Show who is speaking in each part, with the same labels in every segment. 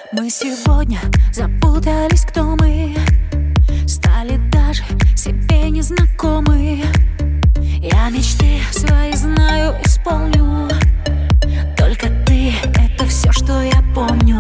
Speaker 1: Мы сегодня запутались, кто мы. Стали даже себе незнакомы. Я мечты свои знаю, исполню. Только ты — это все, что я помню.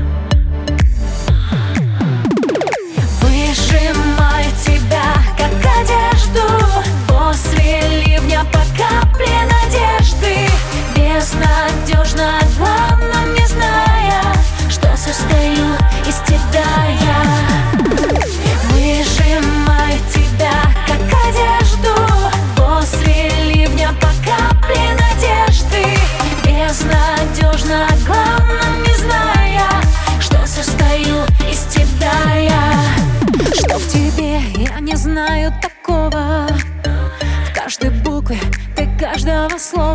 Speaker 1: Выжимаю тебя, как одежду, после ливня по капле надежды. Безнадежно, главном не зная, что состою из тебя я. Выжимаю тебя, как одежду, после ливня по капле надежды. Безнадежно, главном не зная, что состою из тебя я. Что в тебе я не знаю такого. В каждой букве ты каждого слова.